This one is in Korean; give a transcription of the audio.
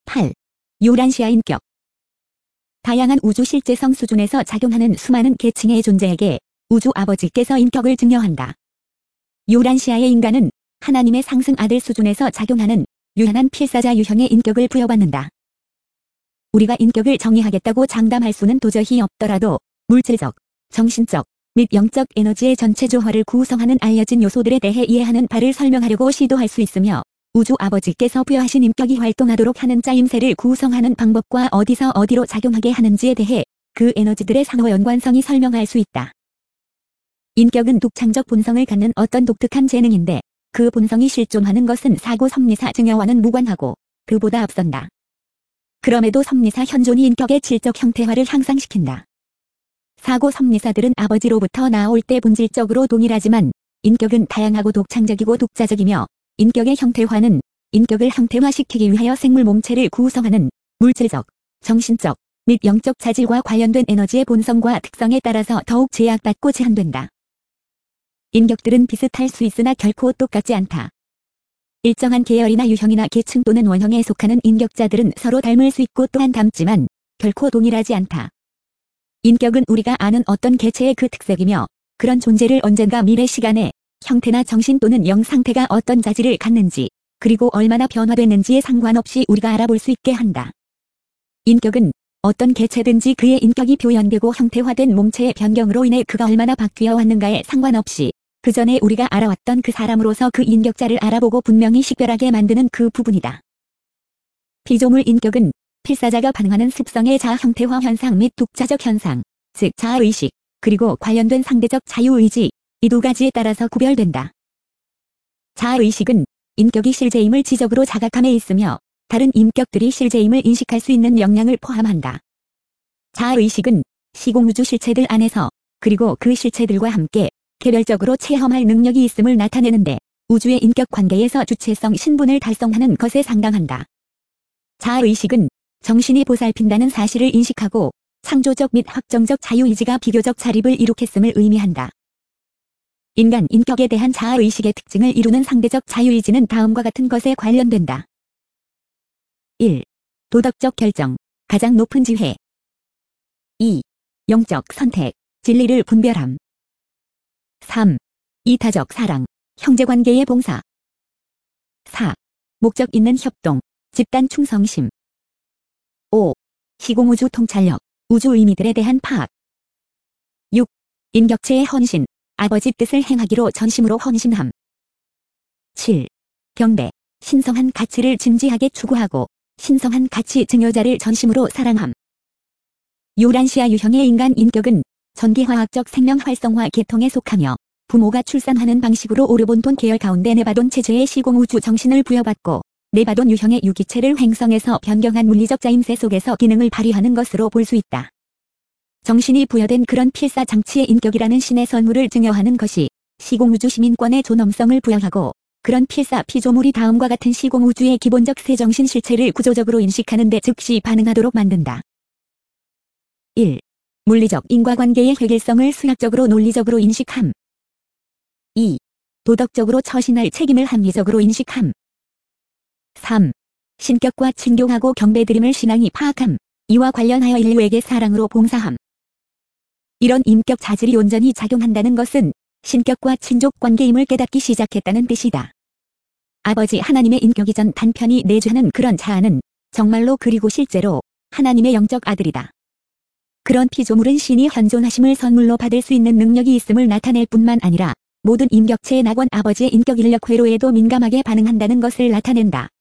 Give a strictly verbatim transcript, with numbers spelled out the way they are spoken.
팔. 요란시아 인격. 다양한 우주 실제성 수준에서 작용하는 수많은 계층의 존재에게 우주 아버지께서 인격을 증여한다. 요란시아의 인간은 하나님의 상승 아들 수준에서 작용하는 유한한 필사자 유형의 인격을 부여받는다. 우리가 인격을 정의하겠다고 장담할 수는 도저히 없더라도 물질적, 정신적 및 영적 에너지의 전체 조화를 구성하는 알려진 요소들에 대해 이해하는 바를 설명하려고 시도할 수 있으며 우주 아버지께서 부여하신 인격이 활동하도록 하는 짜임새를 구성하는 방법과 어디서 어디로 작용하게 하는지에 대해 그 에너지들의 상호 연관성이 설명할 수 있다. 인격은 독창적 본성을 갖는 어떤 독특한 재능인데 그 본성이 실존하는 것은 사고 섭리사 증여와는 무관하고 그보다 앞선다. 그럼에도 섭리사 현존이 인격의 질적 형태화를 향상시킨다. 사고 섭리사들은 아버지로부터 나올 때 본질적으로 동일하지만 인격은 다양하고 독창적이고 독자적이며 인격의 형태화는 인격을 형태화시키기 위하여 생물 몸체를 구성하는 물질적, 정신적 및 영적 자질과 관련된 에너지의 본성과 특성에 따라서 더욱 제약받고 제한된다. 인격들은 비슷할 수 있으나 결코 똑같지 않다. 일정한 계열이나 유형이나 계층 또는 원형에 속하는 인격자들은 서로 닮을 수 있고 또한 닮지만 결코 동일하지 않다. 인격은 우리가 아는 어떤 개체의 그 특색이며 그런 존재를 언젠가 미래 시간에 형태나 정신 또는 영 상태가 어떤 자질을 갖는지 그리고 얼마나 변화됐는지에 상관없이 우리가 알아볼 수 있게 한다. 인격은 어떤 개체든지 그의 인격이 표현되고 형태화된 몸체의 변경으로 인해 그가 얼마나 바뀌어 왔는가에 상관없이 그 전에 우리가 알아왔던 그 사람으로서 그 인격자를 알아보고 분명히 식별하게 만드는 그 부분이다. 피조물 인격은 필사자가 반응하는 습성의 자아 형태화 현상 및 독자적 현상, 즉 자아의식, 그리고 관련된 상대적 자유의지, 이 두 가지에 따라서 구별된다. 자아의식은 인격이 실제임을 지적으로 자각함에 있으며 다른 인격들이 실제임을 인식할 수 있는 역량을 포함한다. 자아의식은 시공우주 실체들 안에서 그리고 그 실체들과 함께 개별적으로 체험할 능력이 있음을 나타내는데 우주의 인격 관계에서 주체성 신분을 달성하는 것에 상당한다. 자아의식은 정신이 보살핀다는 사실을 인식하고 창조적 및 확정적 자유의지가 비교적 자립을 이룩했음을 의미한다. 인간 인격에 대한 자아의식의 특징을 이루는 상대적 자유의지는 다음과 같은 것에 관련된다. 일. 도덕적 결정, 가장 높은 지혜. 이. 영적 선택, 진리를 분별함. 삼. 이타적 사랑, 형제관계의 봉사. 사. 목적 있는 협동, 집단 충성심. 오. 시공우주 통찰력, 우주 의미들에 대한 파악. 육. 인격체의 헌신, 아버지 뜻을 행하기로 전심으로 헌신함. 칠. 경배, 신성한 가치를 진지하게 추구하고 신성한 가치 증여자를 전심으로 사랑함. 요란시아 유형의 인간 인격은 전기화학적 생명 활성화 계통에 속하며 부모가 출산하는 방식으로 오르본톤 계열 가운데 네바돈 체제의 시공우주 정신을 부여받고 네바돈 유형의 유기체를 횡성에서 변경한 물리적 짜임새 속에서 기능을 발휘하는 것으로 볼 수 있다. 정신이 부여된 그런 필사 장치의 인격이라는 신의 선물을 증여하는 것이 시공우주 시민권의 존엄성을 부여하고 그런 필사 피조물이 다음과 같은 시공우주의 기본적 세정신 실체를 구조적으로 인식하는 데 즉시 반응하도록 만든다. 일. 물리적 인과관계의 획일성을 수학적으로 논리적으로 인식함. 이. 도덕적으로 처신할 책임을 합리적으로 인식함. 삼. 신격과 친교하고 경배드림을 신앙이 파악함. 이와 관련하여 인류에게 사랑으로 봉사함. 이런 인격 자질이 온전히 작용한다는 것은 신격과 친족 관계임을 깨닫기 시작했다는 뜻이다. 아버지 하나님의 인격 이전 단편이 내주하는 그런 자아는 정말로 그리고 실제로 하나님의 영적 아들이다. 그런 피조물은 신이 현존하심을 선물로 받을 수 있는 능력이 있음을 나타낼 뿐만 아니라 모든 인격체의 낙원 아버지의 인격 인력 회로에도 민감하게 반응한다는 것을 나타낸다.